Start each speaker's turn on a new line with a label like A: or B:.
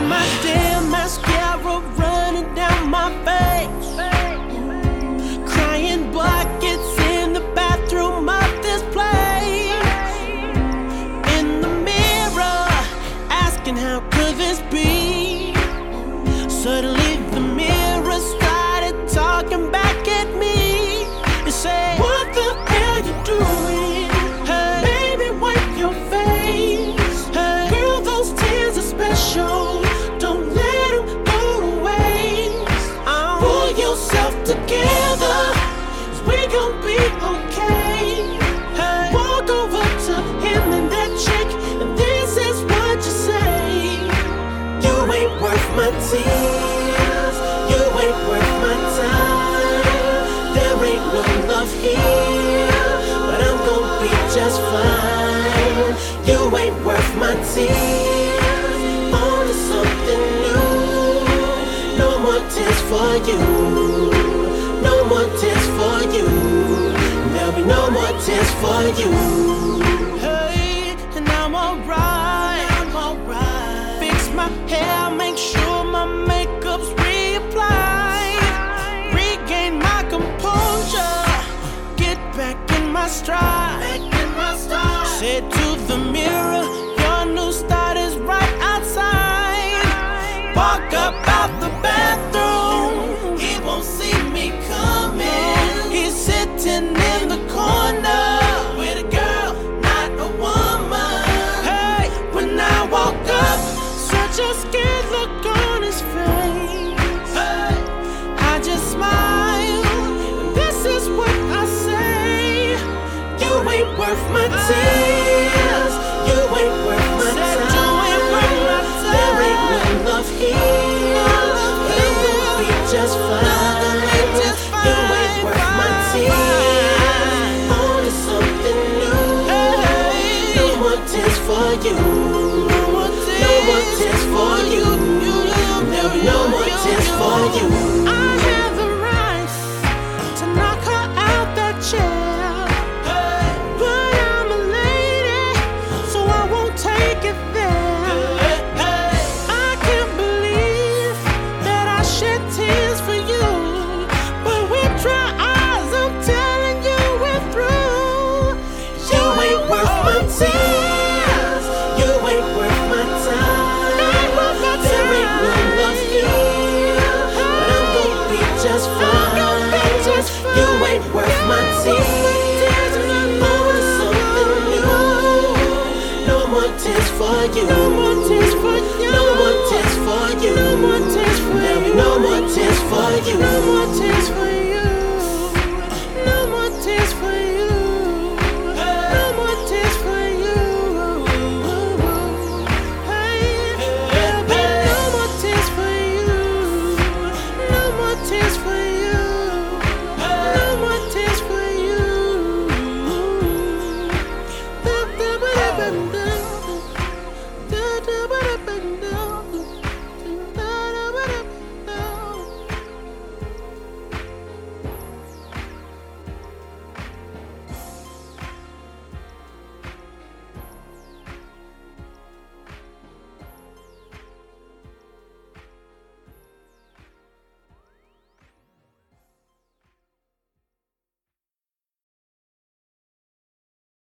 A: my damn mascara running down my face. Crying buckets in the bathroom of this place. In the mirror, asking how could this be? Suddenly the mirror started talking back at me. It said, what the hell you doing? Hey, baby, wipe your face. Hey, girl, those tears are special. Don't let them go to waste. Pull yourself together, 'cause we gon' be okay. Hey, walk over to him and that chick, and this is what you say. You ain't worth my tears. You ain't worth my time. There ain't no love here, but I'm gon' be just fine. You ain't worth my tears. On to something new. No more tears for you. No more tears for you. There'll be no more tears for you. Hey, and I'm alright. I'm alright. Fix my hair, make sure my makeup's reapplied. Regain my composure. Get back in my stride. Said to the mirror, your new start is right outside. Walk up out the bathroom, he won't see me coming. He's sitting in the corner with a girl, not a woman. Hey, when I walk up, such a scared look on his face. Hey, I just smile, and this is what I say. You ain't worth my tears. You ain't worth my time. There ain't no love here, but I'm gon' be just fine. You ain't worth my tears. On to something new. No more tears for you. No more tears for you. There'll be no more tears for you. I have the right to knock her out that chair, but I'm a lady, so I won't take it there. I can't believe that I shed tears for you, but with dry eyes I'm telling you we're through. You ain't worth my tears. You ain't worth my time. There ain't no love here, but I'm gon' be just fine. You ain't worth my tears. On to something new. No more tears for you. No more tears for you. No more tears for you. There'll be no more tears for you.